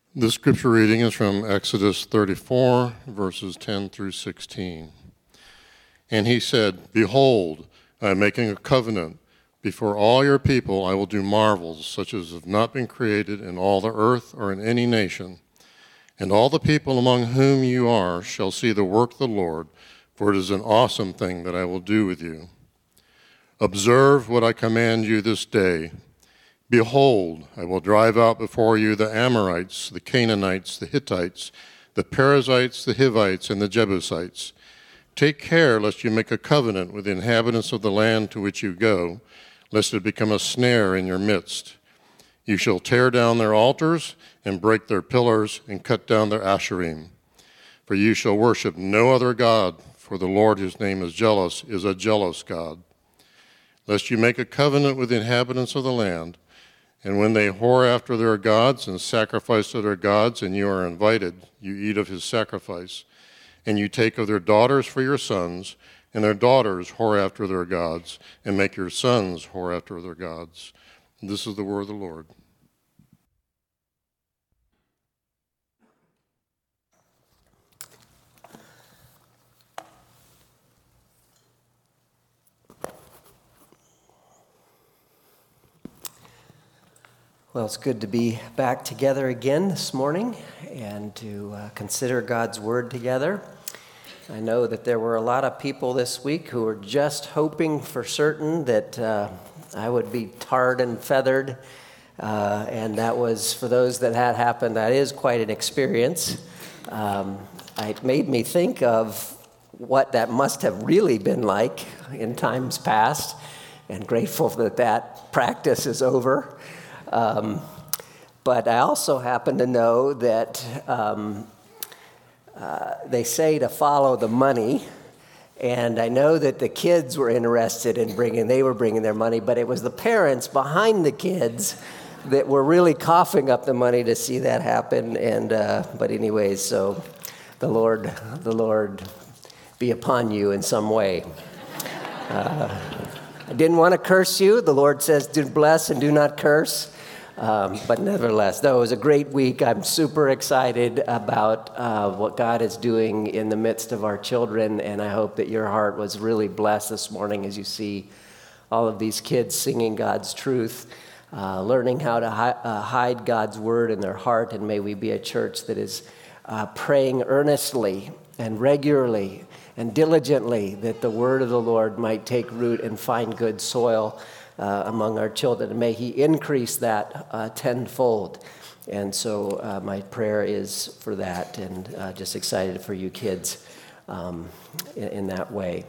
This scripture reading is from Exodus 34, verses 10 through 16. And he said, "Behold, I am making a covenant. Before all your people I will do marvels, such as have not been created in all the earth or in any nation. And all the people among whom you are shall see the work of the Lord, for it is an awesome thing that I will do with you. Observe what I command you this day. Behold, I will drive out before you the Amorites, the Canaanites, the Hittites, the Perizzites, the Hivites, and the Jebusites. Take care lest you make a covenant with the inhabitants of the land to which you go, lest it become a snare in your midst. You shall tear down their altars and break their pillars and cut down their asherim. For you shall worship no other God, for the Lord, whose name is jealous, is a jealous God. Lest you make a covenant with the inhabitants of the land, and when they whore after their gods and sacrifice to their gods, and you are invited, you eat of his sacrifice. And you take of their daughters for your sons, and their daughters whore after their gods, and make your sons whore after their gods." And this is the word of the Lord. Well, it's good to be back together again this morning and to consider God's Word together. I know that there were a lot of people this week who were just hoping for certain that I would be tarred and feathered, and that was, for those that had happened, that is quite an experience. It made me think of what that must have really been like in times past, and grateful that that practice is over. But I also happen to know that they say to follow the money, and I know that the kids were interested in bringing their money, but it was the parents behind the kids that were really coughing up the money to see that happen. And but anyways, so the Lord be upon you in some way. I didn't want to curse you. The Lord says, "Do bless and do not curse." But nevertheless, though, it was a great week. I'm super excited about what God is doing in the midst of our children, and I hope that your heart was really blessed this morning as you see all of these kids singing God's truth, learning how to hide God's word in their heart, and may we be a church that is praying earnestly and regularly and diligently that the word of the Lord might take root and find good soil among our children, and may he increase that tenfold. And so my prayer is for that, and just excited for you kids in that way.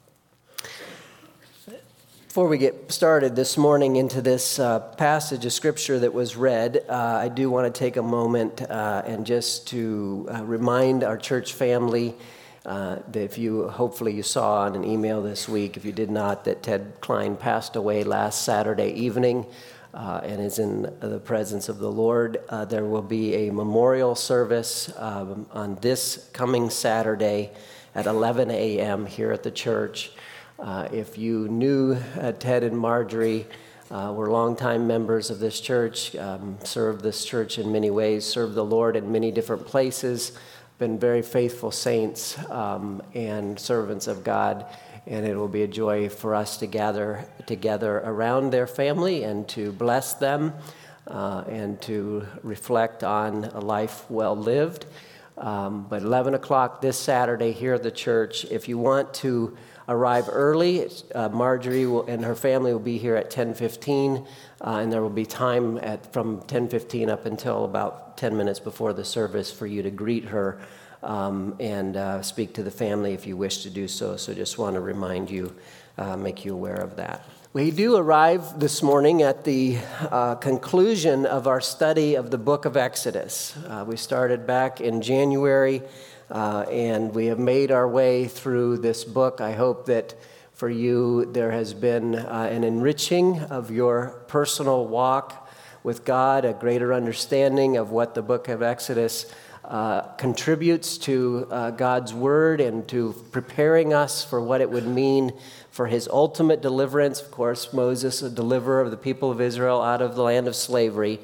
Before we get started this morning into this passage of Scripture that was read, I do want to take a moment and just to remind our church family that hopefully you saw on an email this week, if you did not, that Ted Klein passed away last Saturday evening and is in the presence of the Lord. There will be a memorial service on this coming Saturday at 11 a.m. here at the church. If you knew Ted and Marjorie, were longtime members of this church, served this church in many ways, served the Lord in many different places, been very faithful saints and servants of God, and it will be a joy for us to gather together around their family and to bless them and to reflect on a life well lived. But 11 o'clock this Saturday here at the church. If you want to arrive early, Marjorie and her family will be here at 10:15, and there will be time from 10:15 up until about 10 minutes before the service for you to greet her and speak to the family if you wish to do so. So just want to remind you, make you aware of that. We do arrive this morning at the conclusion of our study of the book of Exodus. We started back in January, and we have made our way through this book. I hope that for you there has been an enriching of your personal walk with God, a greater understanding of what the book of Exodus contributes to God's word and to preparing us for what it would mean for his ultimate deliverance. Of course, Moses, a deliverer of the people of Israel out of the land of slavery,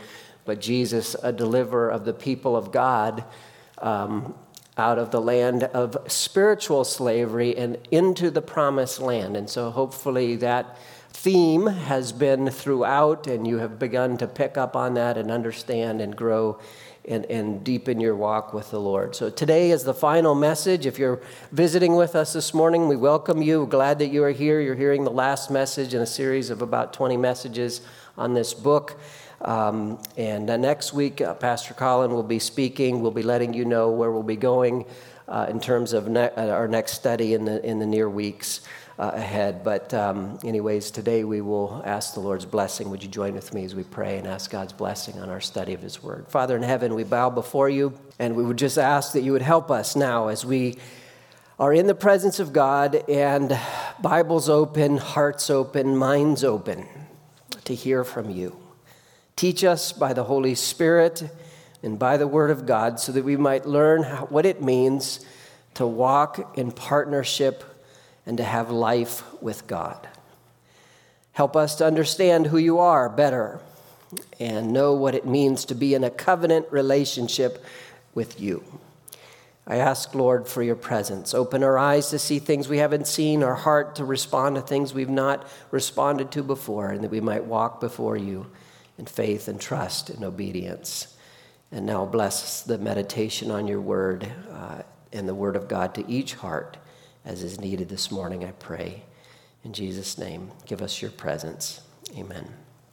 but Jesus, a deliverer of the people of God out of the land of spiritual slavery and into the promised land. And so hopefully that theme has been throughout, and you have begun to pick up on that and understand and grow and deepen your walk with the Lord. So today is the final message. If you're visiting with us this morning, we welcome you. We're glad that you are here. You're hearing the last message in a series of about 20 messages on this book. Next week, Pastor Colin will be speaking. We'll be letting you know where we'll be going in terms of our next study in the near weeks ahead. But anyways, today we will ask the Lord's blessing. Would you join with me as we pray and ask God's blessing on our study of His Word? Father in heaven, we bow before you, and we would just ask that you would help us now as we are in the presence of God and Bibles open, hearts open, minds open to hear from you. Teach us by the Holy Spirit and by the Word of God so that we might learn what it means to walk in partnership and to have life with God. Help us to understand who you are better and know what it means to be in a covenant relationship with you. I ask, Lord, for your presence. Open our eyes to see things we haven't seen, our heart to respond to things we've not responded to before, and that we might walk before you in faith and trust and obedience. And now bless the meditation on your word and the word of God to each heart as is needed this morning, I pray. In Jesus' name, give us your presence. Amen.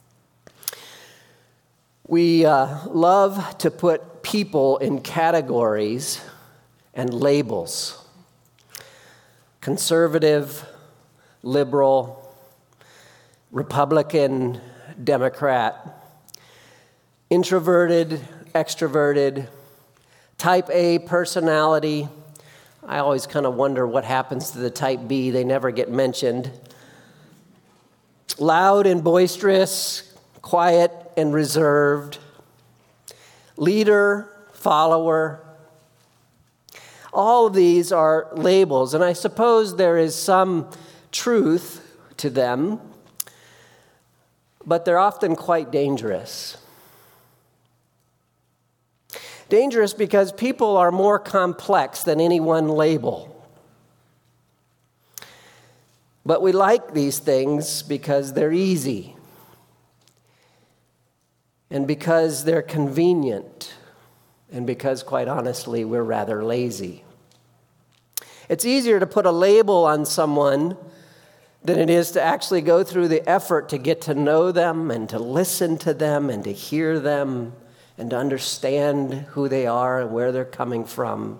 We love to put people in categories and labels. Conservative, liberal, Republican, Democrat, introverted, extroverted, type A personality. I always kind of wonder what happens to the type B. They never get mentioned. Loud and boisterous, quiet and reserved, leader, follower. All of these are labels, and I suppose there is some truth to them, but they're often quite dangerous. Dangerous because people are more complex than any one label. But we like these things because they're easy and because they're convenient and because, quite honestly, we're rather lazy. It's easier to put a label on someone than it is to actually go through the effort to get to know them and to listen to them and to hear them and to understand who they are and where they're coming from.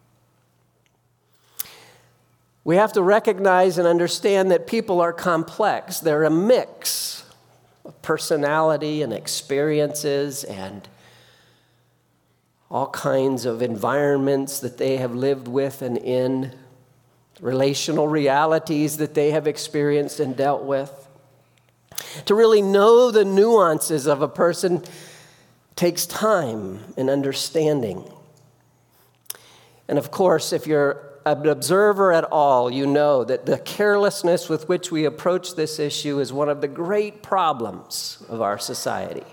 We have to recognize and understand that people are complex. They're a mix of personality and experiences and all kinds of environments that they have lived with and in, relational realities that they have experienced and dealt with. To really know the nuances of a person takes time and understanding. And of course, if you're an observer at all, you know that the carelessness with which we approach this issue is one of the great problems of our society.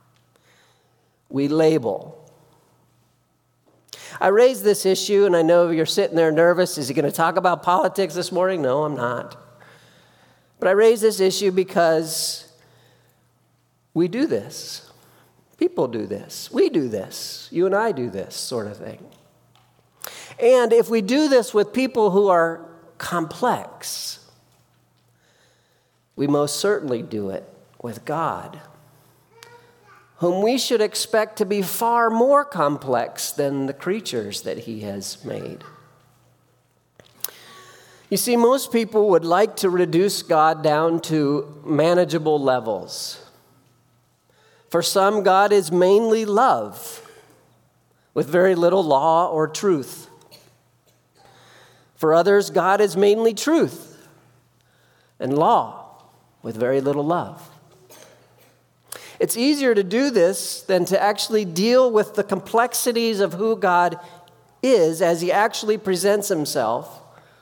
We label. I raised this issue, and I know you're sitting there nervous. Is he going to talk about politics this morning? No, I'm not. But I raised this issue because we do this. People do this. We do this. You and I do this sort of thing. And if we do this with people who are complex, we most certainly do it with God, whom we should expect to be far more complex than the creatures that He has made. You see, most people would like to reduce God down to manageable levels. For some, God is mainly love, with very little law or truth. For others, God is mainly truth and law, with very little love. It's easier to do this than to actually deal with the complexities of who God is as He actually presents Himself,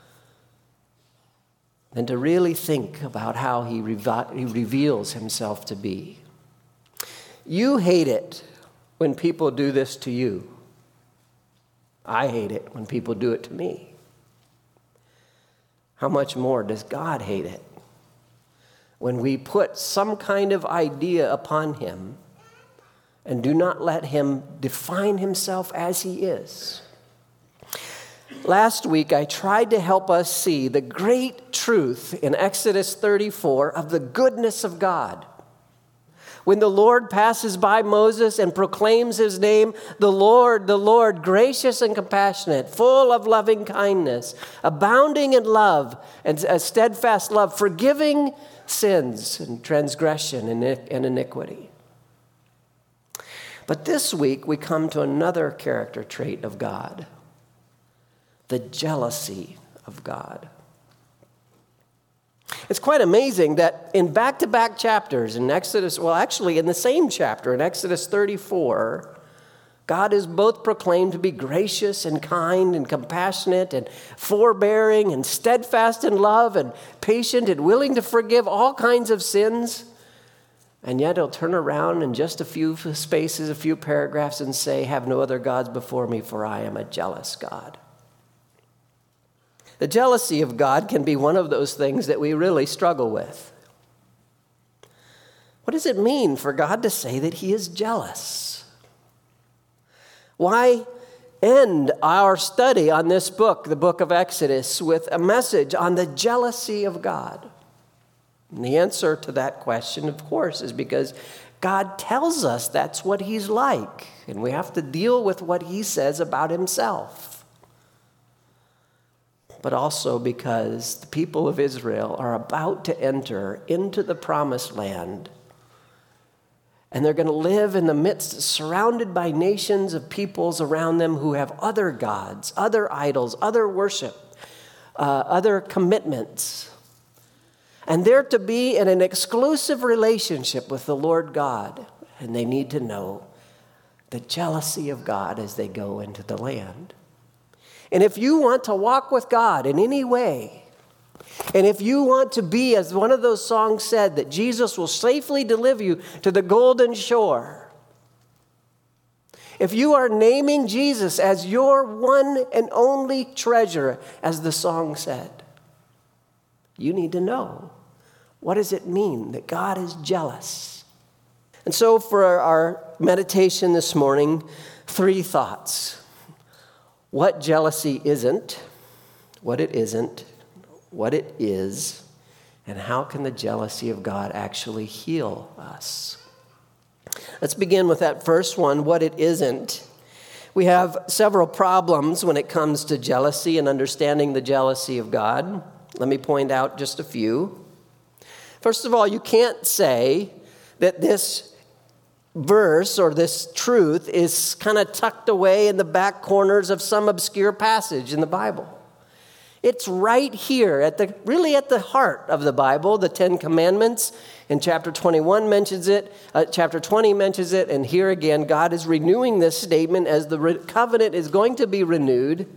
than to really think about how He reveals Himself to be. You hate it when people do this to you. I hate it when people do it to me. How much more does God hate it when we put some kind of idea upon him and do not let him define himself as he is? Last week, I tried to help us see the great truth in Exodus 34 of the goodness of God. When the Lord passes by Moses and proclaims his name, the Lord, gracious and compassionate, full of loving kindness, abounding in love and a steadfast love, forgiving sins and transgression and iniquity. But this week, we come to another character trait of God, the jealousy of God. It's quite amazing that in back-to-back chapters in Exodus, well, actually in the same chapter, in Exodus 34, God is both proclaimed to be gracious and kind and compassionate and forbearing and steadfast in love and patient and willing to forgive all kinds of sins. And yet he'll turn around in just a few spaces, a few paragraphs, and say, "Have no other gods before me, for I am a jealous God." The jealousy of God can be one of those things that we really struggle with. What does it mean for God to say that he is jealous? Why end our study on this book, the book of Exodus, with a message on the jealousy of God? And the answer to that question, of course, is because God tells us that's what he's like, and we have to deal with what he says about himself. But also because the people of Israel are about to enter into the promised land. And they're going to live in the midst, surrounded by nations of peoples around them who have other gods, other idols, other worship, other commitments. And they're to be in an exclusive relationship with the Lord God. And they need to know the jealousy of God as they go into the land. And if you want to walk with God in any way, and if you want to be, as one of those songs said, that Jesus will safely deliver you to the golden shore, if you are naming Jesus as your one and only treasure, as the song said, you need to know, what does it mean that God is jealous? And so for our meditation this morning, 3 thoughts. What jealousy isn't, what it isn't, what it is, and how can the jealousy of God actually heal us? Let's begin with that first one, what it isn't. We have several problems when it comes to jealousy and understanding the jealousy of God. Let me point out just a few. First of all, you can't say that this verse or this truth is kind of tucked away in the back corners of some obscure passage in the Bible. It's right here, really at the heart of the Bible. The 10 Commandments in chapter 21 mentions it, chapter 20 mentions it, and here again, God is renewing this statement as the covenant is going to be renewed.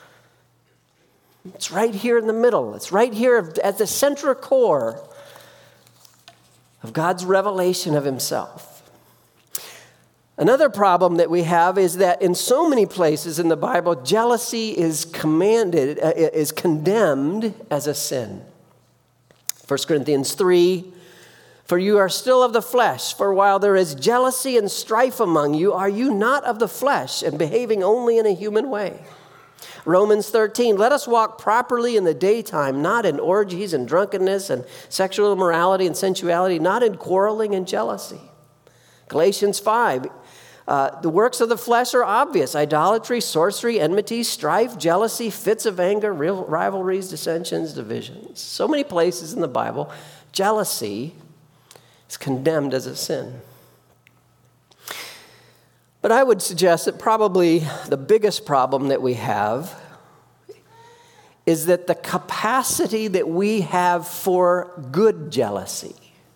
It's right here in the middle. It's right here at the central core of God's revelation of himself. Another problem that we have is that in so many places in the Bible, jealousy is condemned as a sin. 1 Corinthians 3, "For you are still of the flesh, for while there is jealousy and strife among you, are you not of the flesh and behaving only in a human way?" Romans 13, "Let us walk properly in the daytime, not in orgies and drunkenness and sexual immorality and sensuality, not in quarreling and jealousy." Galatians 5, "The works of the flesh are obvious: idolatry, sorcery, enmity, strife, jealousy, fits of anger, rivalries, dissensions, divisions." So many places in the Bible, jealousy is condemned as a sin. But I would suggest that probably the biggest problem that we have is that the capacity that we have for good jealousy,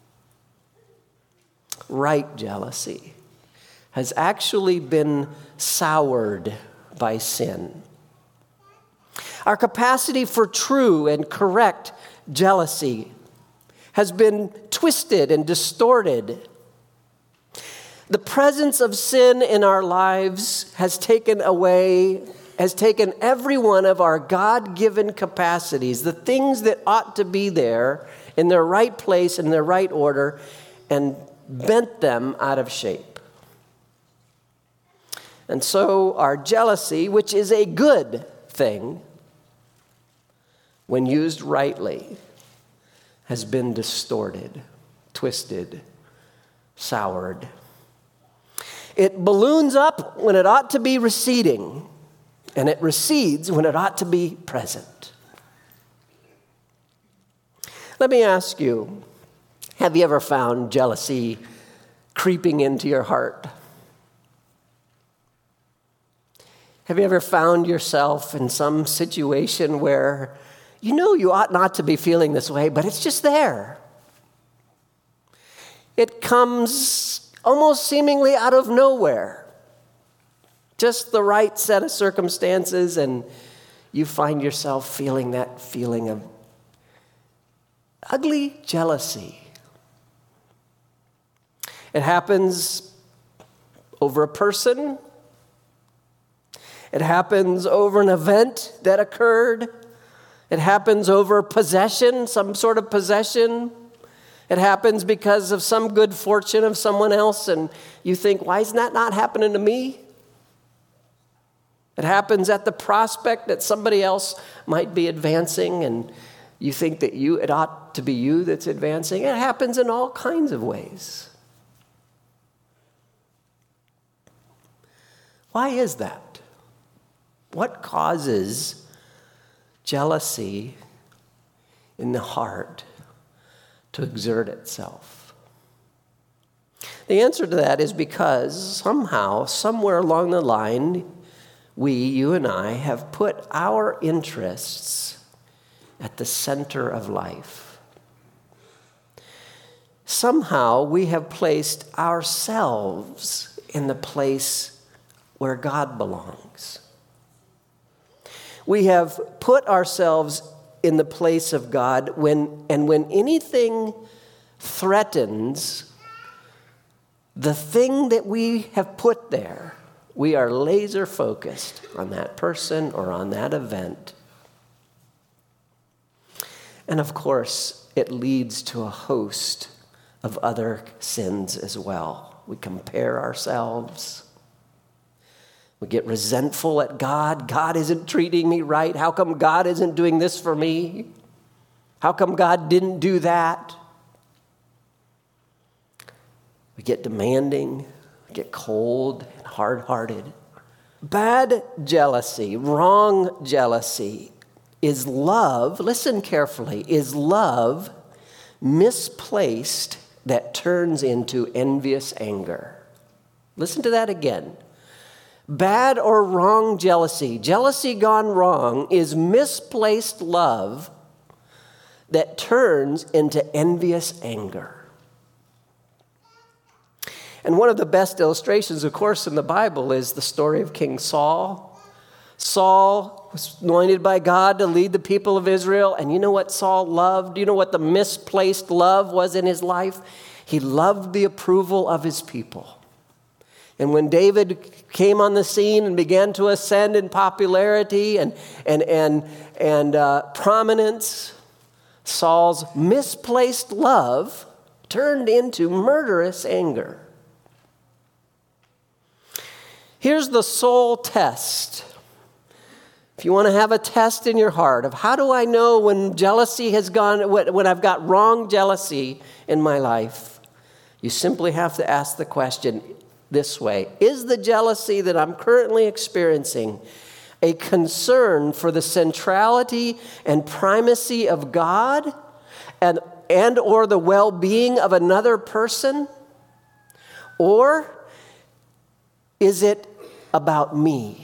right jealousy, has actually been soured by sin. Our capacity for true and correct jealousy has been twisted and distorted. The presence of sin in our lives has taken every one of our God-given capacities, the things that ought to be there in their right place, in their right order, and bent them out of shape. And so our jealousy, which is a good thing, when used rightly, has been distorted, twisted, soured. It balloons up when it ought to be receding, and it recedes when it ought to be present. Let me ask you, have you ever found jealousy creeping into your heart? Have you ever found yourself in some situation where you know you ought not to be feeling this way, but it's just there? It comes almost seemingly out of nowhere. Just the right set of circumstances, and you find yourself feeling that feeling of ugly jealousy. It happens over a person. It happens over an event that occurred. It happens over possession, some sort of possession. It happens because of some good fortune of someone else, and you think, why is that not happening to me? It happens at the prospect that somebody else might be advancing, and you think that it ought to be you that's advancing. It happens in all kinds of ways. Why is that? What causes jealousy in the heart to exert itself? The answer to that is because somehow, somewhere along the line, you and I, have put our interests at the center of life. Somehow we have placed ourselves in the place where God belongs. We have put ourselves in the place of God when anything threatens the thing that we have put there, we are laser focused on that person or on that event. And of course, it leads to a host of other sins as well. We compare ourselves. We get resentful at God. God isn't treating me right. How come God isn't doing this for me? How come God didn't do that? We get demanding, we get cold and hard-hearted. Bad jealousy, wrong jealousy is love, listen carefully, is love misplaced that turns into envious anger. Listen to that again. Bad or wrong jealousy, jealousy gone wrong, is misplaced love that turns into envious anger. And one of the best illustrations, of course, in the Bible is the story of King Saul. Saul was anointed by God to lead the people of Israel. And you know what Saul loved? You know what the misplaced love was in his life? He loved the approval of his people. And when David came on the scene and began to ascend in popularity and prominence, Saul's misplaced love turned into murderous anger. Here's the soul test. If you want to have a test in your heart of how do I know when jealousy has gone, when I've got wrong jealousy in my life, you simply have to ask the question this way: is the jealousy that I'm currently experiencing a concern for the centrality and primacy of God and or the well-being of another person? Or is it about me?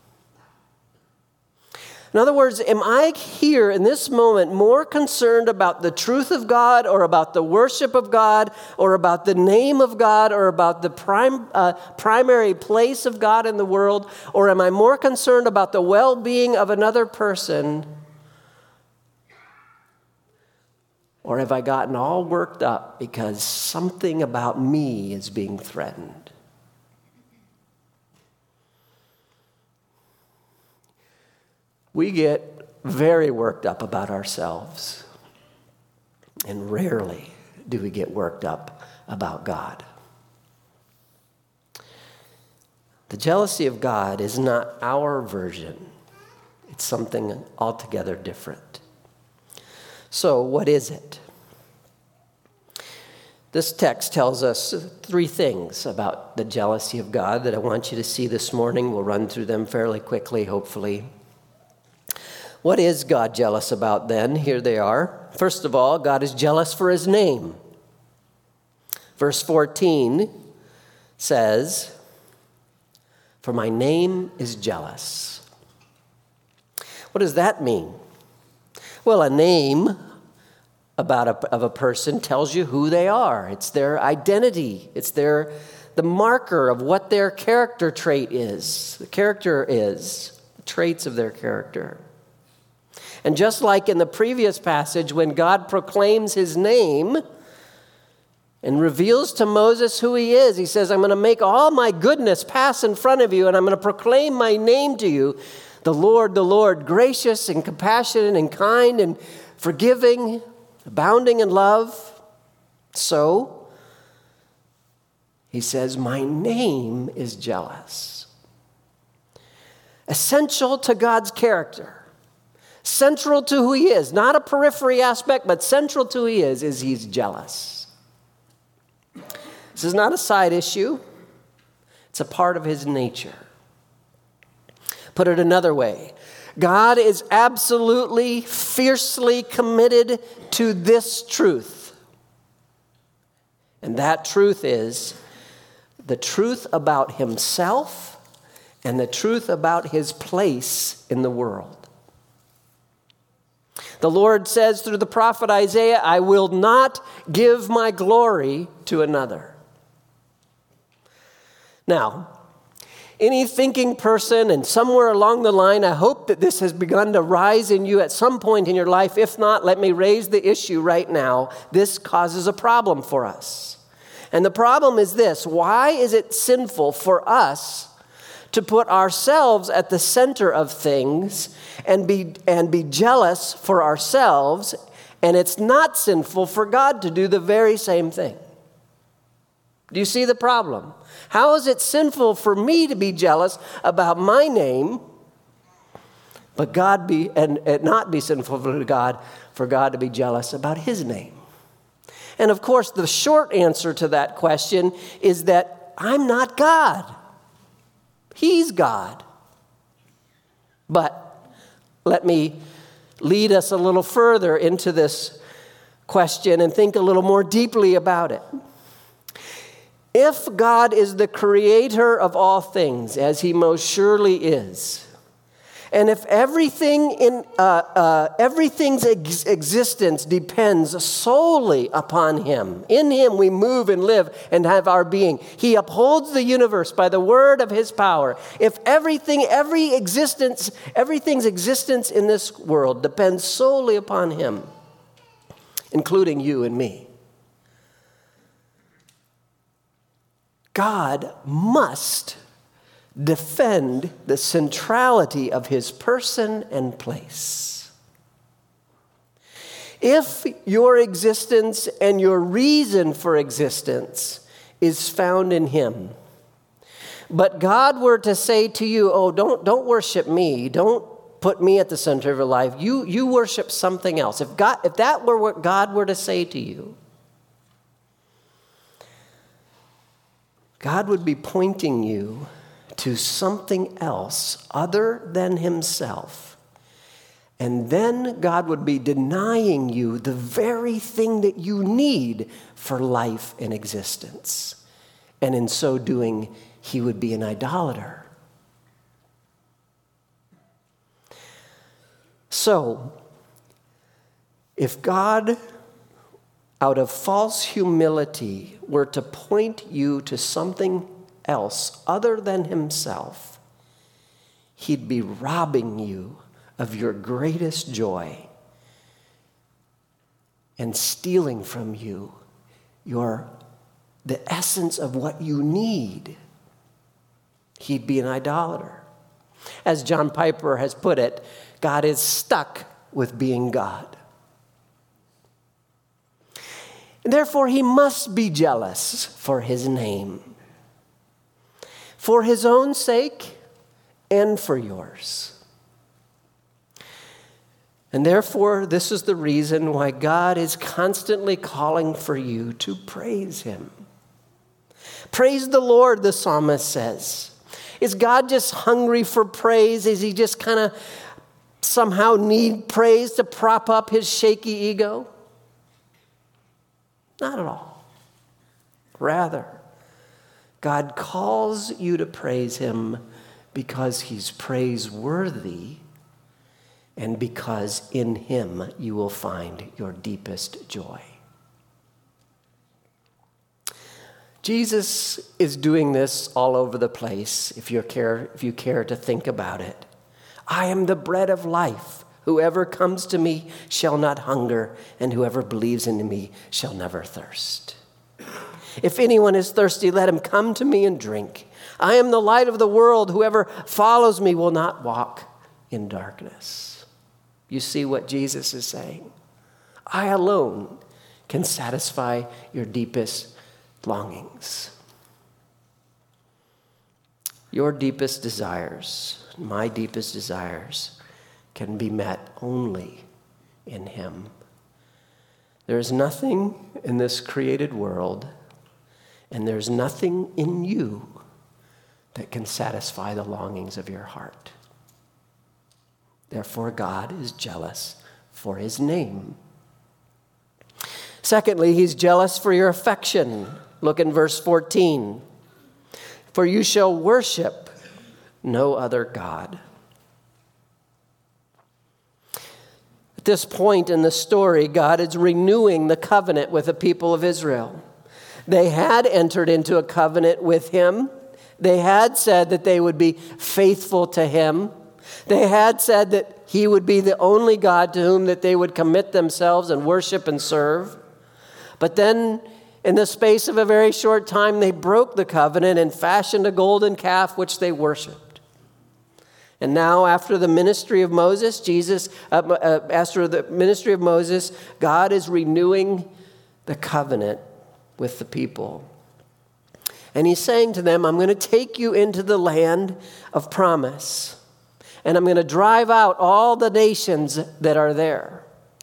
In other words, am I here in this moment more concerned about the truth of God or about the worship of God or about the name of God or about the primary place of God in the world? Or am I more concerned about the well-being of another person? Or have I gotten all worked up because something about me is being threatened? we get very worked up about ourselves. And rarely do we get worked up about God. The jealousy of God is not our version. It's something altogether different. So, what is it? This text tells us three things about the jealousy of God that I want you to see this morning. We'll run through them fairly quickly, hopefully. What is God jealous about then? Here they are. First of all, God is jealous for his name. Verse 14 says, "For my name is jealous." What does that mean? Well, a name of a person tells you who they are. It's their identity. It's the marker of what their character trait is. The traits of their character. And just like in the previous passage, when God proclaims his name and reveals to Moses who he is, he says, "I'm going to make all my goodness pass in front of you, and I'm going to proclaim my name to you. The Lord, gracious and compassionate and kind and forgiving, abounding in love." So, he says, my name is jealous. Essential to God's character. Central to who he is. Not a periphery aspect, but central to who he is he's jealous. This is not a side issue. It's a part of his nature. Put it another way, God is absolutely, fiercely committed to this truth. And that truth is the truth about himself and the truth about his place in the world. The Lord says through the prophet Isaiah, "I will not give my glory to another." Now, any thinking person, and somewhere along the line, I hope that this has begun to rise in you at some point in your life. If not, let me raise the issue right now. This causes a problem for us. And the problem is this: why is it sinful for us to put ourselves at the center of things and be jealous for ourselves, and it's not sinful for God to do the very same thing? Do you see the problem? How is it sinful for me to be jealous about my name, but God and not be sinful for God to be jealous about his name? And of course, the short answer to that question is that I'm not God. He's God. But let me lead us a little further into this question and think a little more deeply about it. If God is the creator of all things, as he most surely is, and if everything's existence depends solely upon him, in him we move and live and have our being. He upholds the universe by the word of his power. If everything's existence in this world depends solely upon him, including you and me, God must defend the centrality of his person and place. If your existence and your reason for existence is found in him, but God were to say to you, "Oh, don't worship me, don't put me at the center of your life, you worship something else," if that were what God were to say to you, God would be pointing you to something else other than himself. And then God would be denying you the very thing that you need for life and existence. And in so doing, he would be an idolater. So, if God, out of false humility, were to point you to something else other than himself, he'd be robbing you of your greatest joy and stealing from you the essence of what you need. He'd be an idolater. As John Piper has put it, God is stuck with being God. And therefore, he must be jealous for his name, for his own sake and for yours. And therefore, this is the reason why God is constantly calling for you to praise him. Praise the Lord, the psalmist says. Is God just hungry for praise? Is he just kind of somehow need praise to prop up his shaky ego? Not at all. Rather, God calls you to praise him because he's praiseworthy and because in him you will find your deepest joy. Jesus is doing this all over the place, if you care to think about it. I am the bread of life. Whoever comes to me shall not hunger, and whoever believes in me shall never thirst. If anyone is thirsty, let him come to me and drink. I am the light of the world. Whoever follows me will not walk in darkness. You see what Jesus is saying? I alone can satisfy your deepest longings. Your deepest desires, my deepest desires, can be met only in him. There is nothing in this created world, and there's nothing in you that can satisfy the longings of your heart. Therefore, God is jealous for his name. Secondly, he's jealous for your affection. Look in verse 14. For you shall worship no other God. At this point in the story, God is renewing the covenant with the people of Israel. They had entered into a covenant with him. They had said that they would be faithful to him. They had said that he would be the only God to whom that they would commit themselves and worship and serve. But then, in the space of a very short time, they broke the covenant and fashioned a golden calf which they worshiped. And now, after the ministry of Moses, God is renewing the covenant with the people. And he's saying to them, I'm going to take you into the land of promise. And I'm going to drive out all the nations that are there.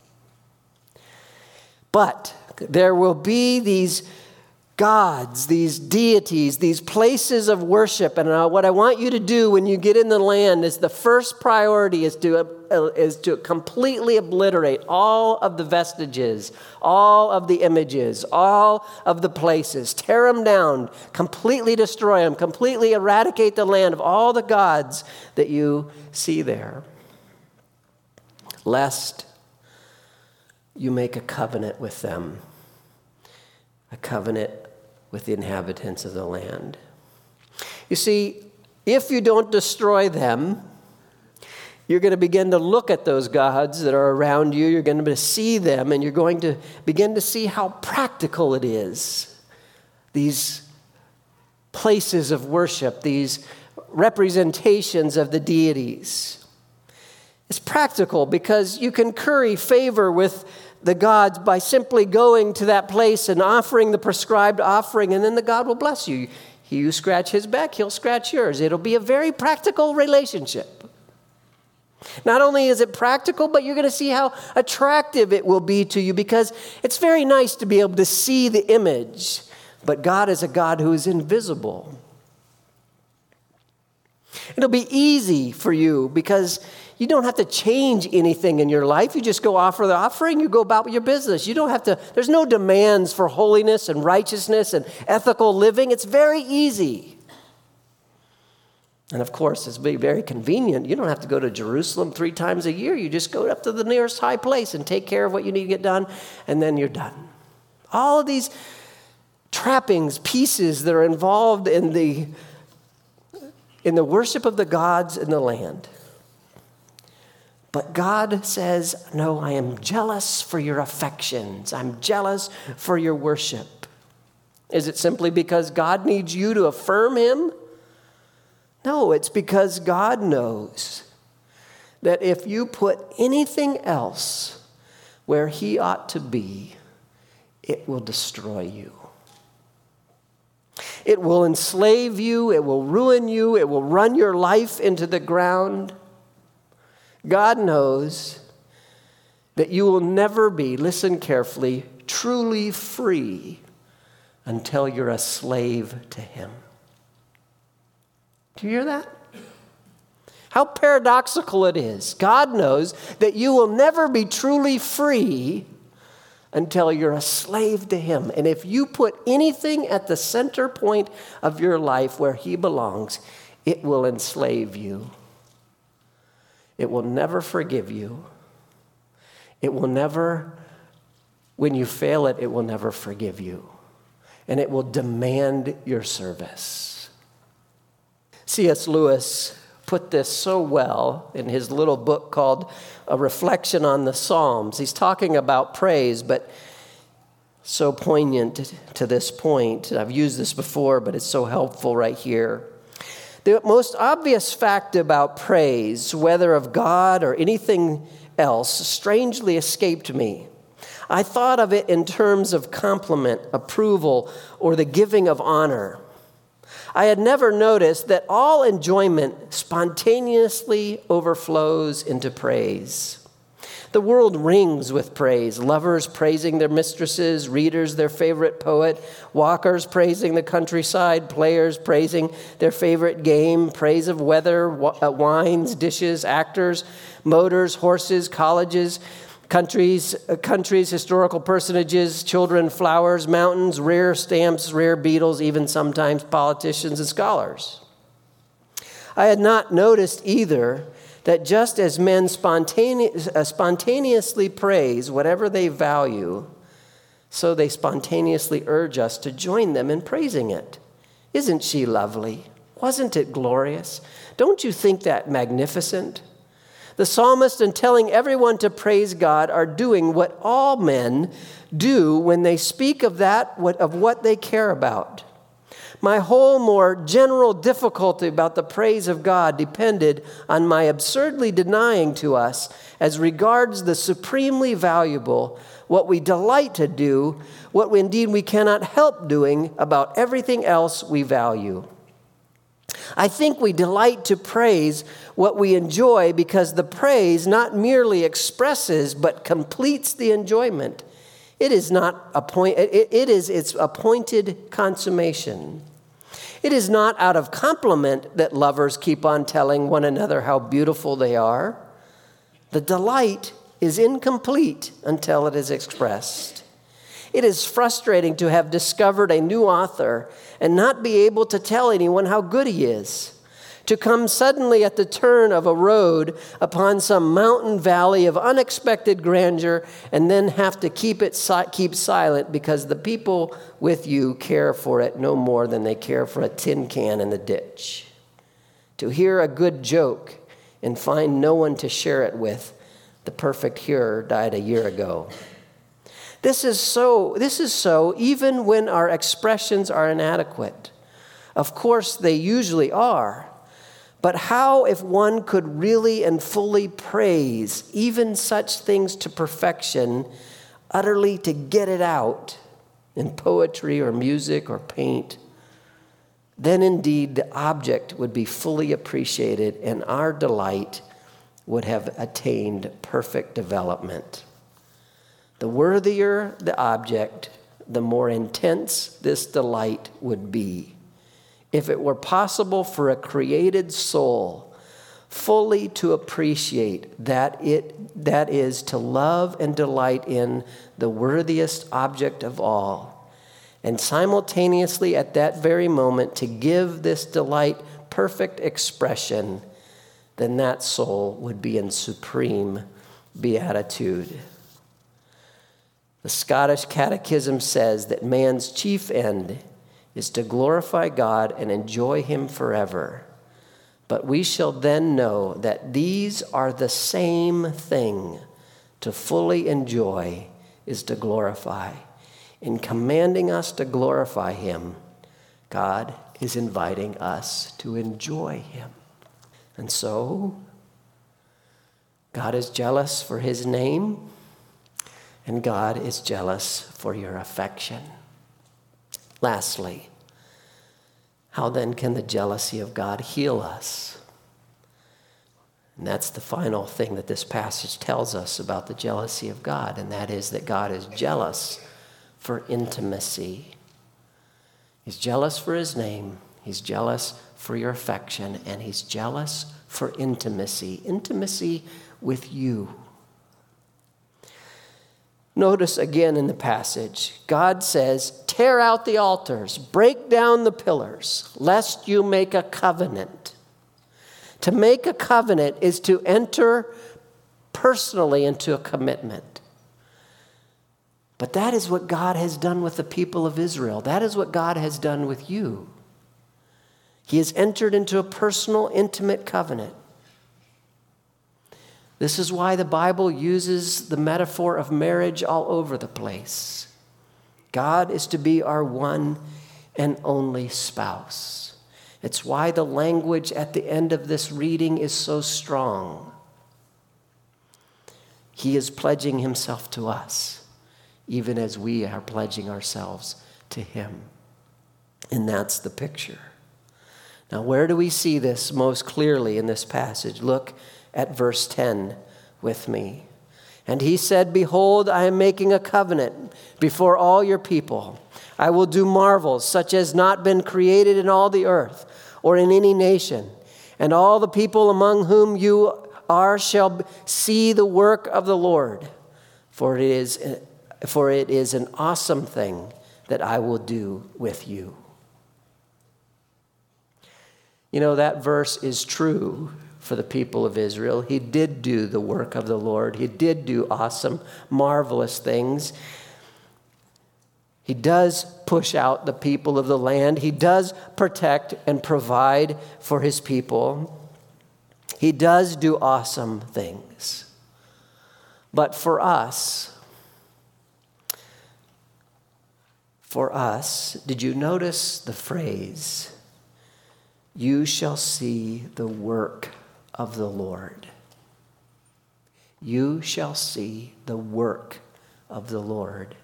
But there will be these gods, these deities, these places of worship. And what I want you to do when you get in the land is the first priority is to completely obliterate all of the vestiges, all of the images, all of the places. Tear them down, completely destroy them, completely eradicate the land of all the gods that you see there. Lest you make a covenant with them, a covenant with the inhabitants of the land. You see, if you don't destroy them, you're going to begin to look at those gods that are around you. You're going to see them, and you're going to begin to see how practical it is. These places of worship, these representations of the deities. It's practical because you can curry favor with the gods by simply going to that place and offering the prescribed offering, and then the God will bless you. You scratch his back, he'll scratch yours. It'll be a very practical relationship. Not only is it practical, but you're going to see how attractive it will be to you, because it's very nice to be able to see the image, but God is a God who is invisible. It'll be easy for you because you don't have to change anything in your life. You just go offer the offering, you go about your business. You don't have to, there's no demands for holiness and righteousness and ethical living. It's very easy. And of course, it's very convenient. You don't have to go to Jerusalem 3 times a year. You just go up to the nearest high place and take care of what you need to get done, and then you're done. All of these trappings, pieces that are involved in the worship of the gods in the land. But God says, no, I am jealous for your affections. I'm jealous for your worship. Is it simply because God needs you to affirm him? No, it's because God knows that if you put anything else where he ought to be, it will destroy you. It will enslave you. It will ruin you. It will run your life into the ground. God knows that you will never be, listen carefully, truly free until you're a slave to him. Do you hear that? How paradoxical it is. God knows that you will never be truly free until you're a slave to him. And if you put anything at the center point of your life where he belongs, it will enslave you. It will never forgive you. It will never, when you fail it, it will never forgive you. And it will demand your service. C.S. Lewis put this so well in his little book called A Reflection on the Psalms. He's talking about praise, but so poignant to this point. I've used this before, but it's so helpful right here. The most obvious fact about praise, whether of God or anything else, strangely escaped me. I thought of it in terms of compliment, approval, or the giving of honor. I had never noticed that all enjoyment spontaneously overflows into praise. The world rings with praise. Lovers praising their mistresses, readers their favorite poet, walkers praising the countryside, players praising their favorite game, praise of weather, wines, dishes, actors, motors, horses, colleges, countries, historical personages, children, flowers, mountains, rare stamps, rare beetles, even sometimes politicians and scholars. I had not noticed either that just as men spontaneously praise whatever they value, so they spontaneously urge us to join them in praising it. Isn't she lovely? Wasn't it glorious? Don't you think that magnificent? The psalmist, in telling everyone to praise God, are doing what all men do when they speak of what they care about. My whole more general difficulty about the praise of God depended on my absurdly denying to us, as regards the supremely valuable, what we delight to do, what indeed we cannot help doing about everything else we value. I think we delight to praise what we enjoy because the praise not merely expresses but completes the enjoyment. It is its appointed consummation. It is not out of compliment that lovers keep on telling one another how beautiful they are. The delight is incomplete until it is expressed. It is frustrating to have discovered a new author and not be able to tell anyone how good he is. To come suddenly at the turn of a road upon some mountain valley of unexpected grandeur and then have to keep silent because the people with you care for it no more than they care for a tin can in the ditch. To hear a good joke and find no one to share it with. The perfect hearer died a year ago. This is so even when our expressions are inadequate. Of course, they usually are. But how if one could really and fully praise even such things to perfection, utterly to get it out in poetry or music or paint? Then indeed the object would be fully appreciated and our delight would have attained perfect development. The worthier the object, the more intense this delight would be. If it were possible for a created soul fully to appreciate that is to love and delight in the worthiest object of all, and simultaneously at that very moment to give this delight perfect expression, then that soul would be in supreme beatitude. The Scottish Catechism says that man's chief end is to glorify God and enjoy him forever. But we shall then know that these are the same thing. To fully enjoy is to glorify. In commanding us to glorify him, God is inviting us to enjoy him. And so, God is jealous for his name, and God is jealous for your affection. Lastly, how then can the jealousy of God heal us? And that's the final thing that this passage tells us about the jealousy of God, and that is that God is jealous for intimacy. He's jealous for his name, he's jealous for your affection, and he's jealous for intimacy with you. Notice again in the passage, God says, tear out the altars, break down the pillars, lest you make a covenant. To make a covenant is to enter personally into a commitment. But that is what God has done with the people of Israel. That is what God has done with you. He has entered into a personal, intimate covenant. This is why the Bible uses the metaphor of marriage all over the place. God is to be our one and only spouse. It's why the language at the end of this reading is so strong. He is pledging himself to us, even as we are pledging ourselves to him. And that's the picture. Now, where do we see this most clearly in this passage? Look at verse 10 with me. And he said, behold, I am making a covenant before all your people. I will do marvels such as not been created in all the earth or in any nation. And all the people among whom you are shall see the work of the Lord. For it is an awesome thing that I will do with you. You know, that verse is true for the people of Israel. He did do the work of the Lord. He did do awesome, marvelous things. He does push out the people of the land. He does protect and provide for his people. He does do awesome things. But for us, did you notice the phrase, you shall see the work of the Lord? You shall see the work of the Lord.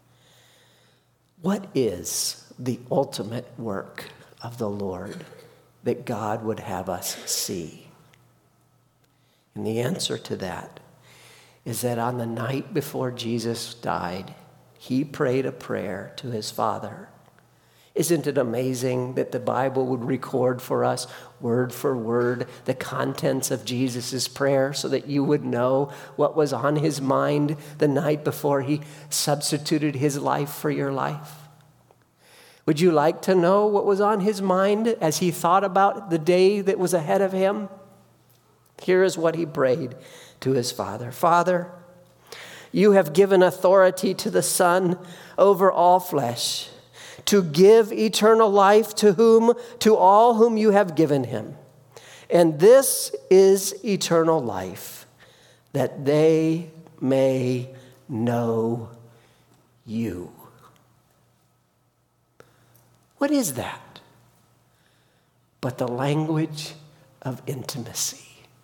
What is the ultimate work of the Lord that God would have us see? And the answer to that is that on the night before Jesus died, he prayed a prayer to his Father. Isn't it amazing that the Bible would record for us, word for word, the contents of Jesus' prayer so that you would know what was on his mind the night before he substituted his life for your life? Would you like to know what was on his mind as he thought about the day that was ahead of him? Here is what he prayed to his Father. Father, you have given authority to the Son over all flesh, to give eternal life to all whom you have given him. And this is eternal life, that they may know you. What is that but the language of intimacy?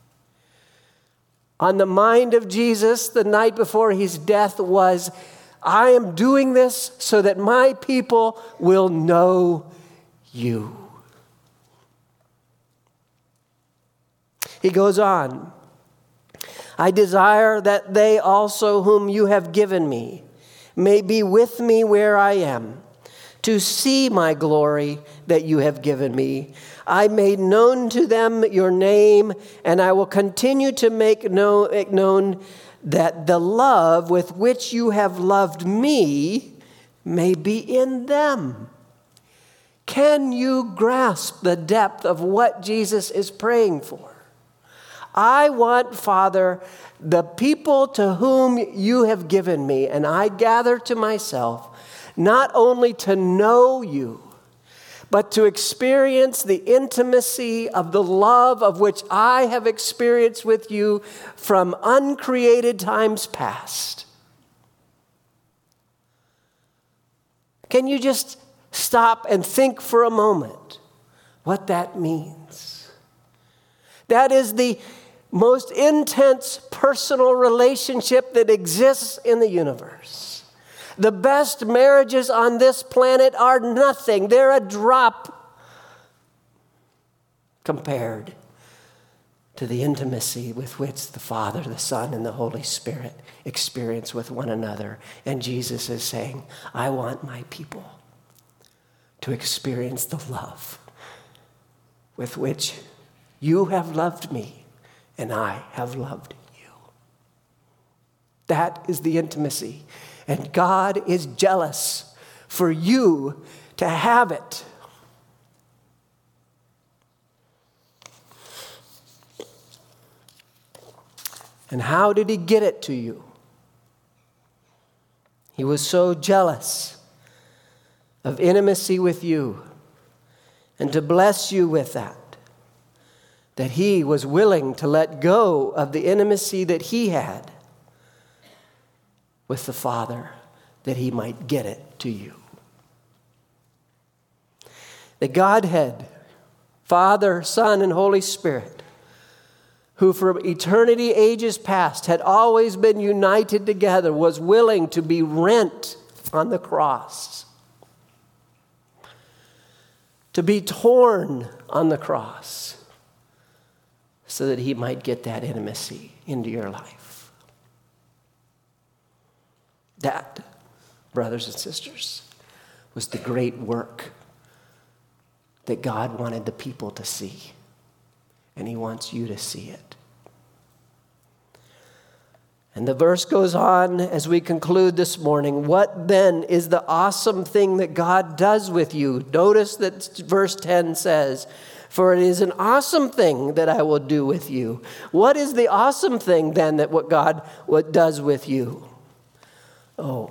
On the mind of Jesus the night before his death was, I am doing this so that my people will know you. He goes on, I desire that they also whom you have given me may be with me where I am, to see my glory that you have given me. I made known to them your name, and I will continue to make known that the love with which you have loved me may be in them. Can you grasp the depth of what Jesus is praying for? I want, Father, the people to whom you have given me, and I gather to myself, not only to know you, but to experience the intimacy of the love of which I have experienced with you from uncreated times past. Can you just stop and think for a moment what that means? That is the most intense personal relationship that exists in the universe. The best marriages on this planet are nothing. They're a drop compared to the intimacy with which the Father, the Son, and the Holy Spirit experience with one another. And Jesus is saying, I want my people to experience the love with which you have loved me and I have loved you. That is the intimacy. And God is jealous for you to have it. And how did he get it to you? He was so jealous of intimacy with you and to bless you with that he was willing to let go of the intimacy that he had with the Father, that he might get it to you. The Godhead, Father, Son, and Holy Spirit, who from eternity ages past had always been united together, was willing to be rent on the cross, to be torn on the cross, so that he might get that intimacy into your life. That, brothers and sisters, was the great work that God wanted the people to see. And he wants you to see it. And the verse goes on as we conclude this morning. What then is the awesome thing that God does with you? Notice that verse 10 says, for it is an awesome thing that I will do with you. What is the awesome thing then that what God does with you? Oh,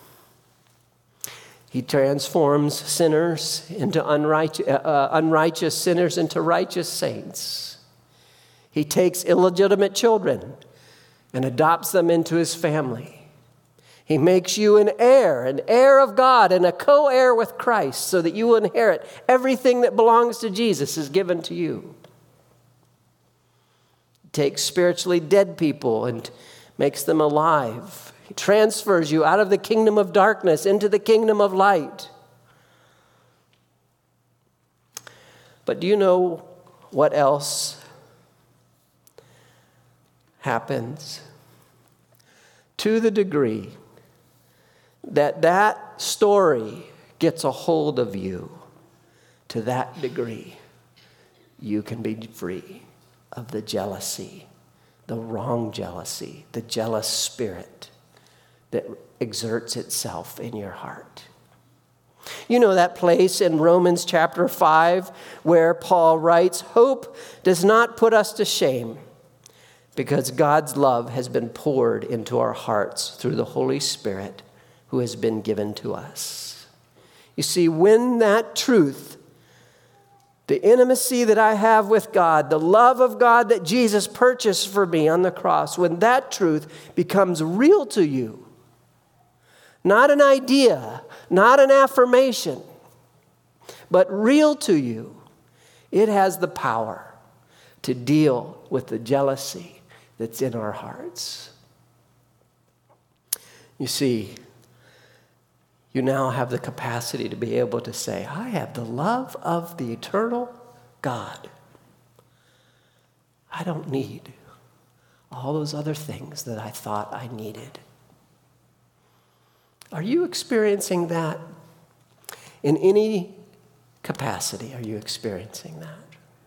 he transforms sinners into unrighteous sinners into righteous saints. He takes illegitimate children and adopts them into his family. He makes you an heir of God and a co-heir with Christ, so that you will inherit everything that belongs to Jesus is given to you. He takes spiritually dead people and makes them alive. He transfers you out of the kingdom of darkness into the kingdom of light. But do you know what else happens? To the degree that story gets a hold of you, to that degree, you can be free of the jealousy, the wrong jealousy, the jealous spirit that exerts itself in your heart. You know that place in Romans chapter 5 where Paul writes, hope does not put us to shame, because God's love has been poured into our hearts through the Holy Spirit who has been given to us. You see, when that truth, the intimacy that I have with God, the love of God that Jesus purchased for me on the cross, when that truth becomes real to you, not an idea, not an affirmation, but real to you, it has the power to deal with the jealousy that's in our hearts. You see, you now have the capacity to be able to say, I have the love of the eternal God. I don't need all those other things that I thought I needed. Are you experiencing that? In any capacity, are you experiencing that?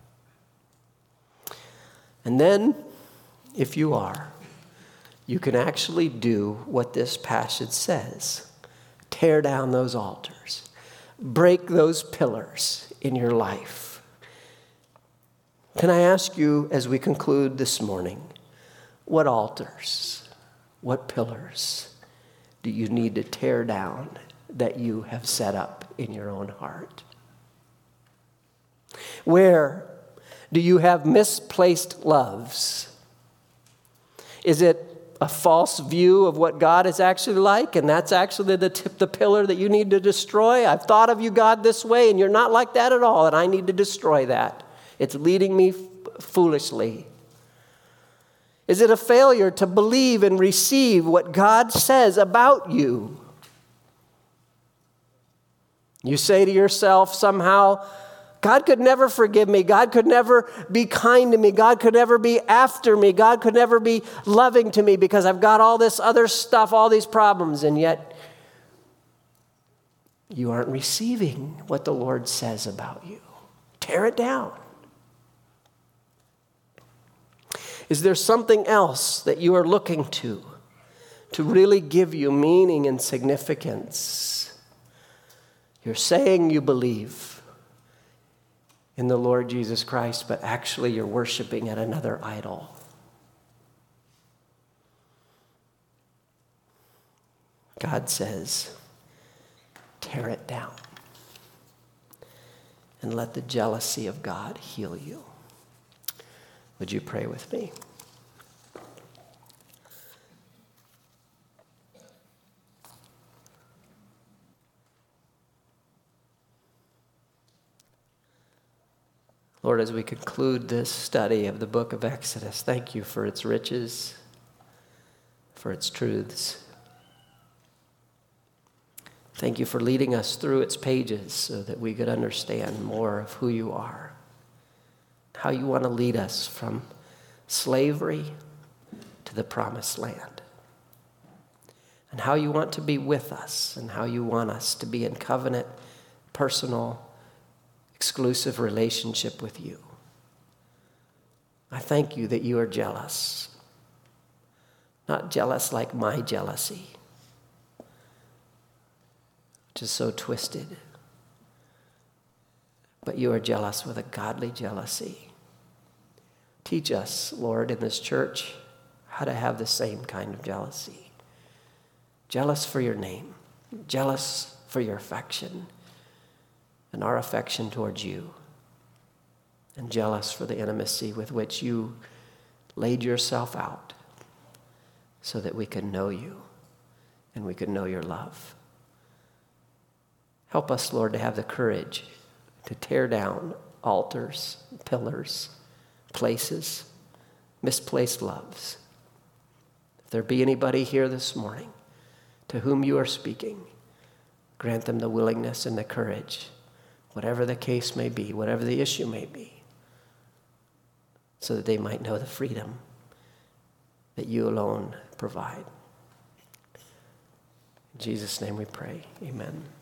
And then, if you are, you can actually do what this passage says. Tear down those altars. Break those pillars in your life. Can I ask you, as we conclude this morning, what altars, what pillars do you need to tear down that you have set up in your own heart? Where do you have misplaced loves? Is it a false view of what God is actually like, and that's actually the pillar that you need to destroy? I've thought of you, God, this way, and you're not like that at all, and I need to destroy that. It's leading me foolishly. Is it a failure to believe and receive what God says about you? You say to yourself somehow, God could never forgive me. God could never be kind to me. God could never be after me. God could never be loving to me because I've got all this other stuff, all these problems, and yet you aren't receiving what the Lord says about you. Tear it down. Is there something else that you are looking to really give you meaning and significance? You're saying you believe in the Lord Jesus Christ, but actually you're worshiping at another idol. God says, tear it down and let the jealousy of God heal you. Would you pray with me? Lord, as we conclude this study of the book of Exodus, thank you for its riches, for its truths. Thank you for leading us through its pages so that we could understand more of who you are, how you want to lead us from slavery to the promised land, and how you want to be with us, and how you want us to be in covenant, personal, exclusive relationship with you. I thank you that you are jealous, not jealous like my jealousy, which is so twisted, but you are jealous with a godly jealousy. Teach us, Lord, in this church, how to have the same kind of jealousy. Jealous for your name, jealous for your affection, and our affection towards you, and jealous for the intimacy with which you laid yourself out so that we could know you and we could know your love. Help us, Lord, to have the courage to tear down altars, pillars, places, misplaced loves. If there be anybody here this morning to whom you are speaking, grant them the willingness and the courage, whatever the case may be, whatever the issue may be, so that they might know the freedom that you alone provide. In Jesus' name we pray. Amen.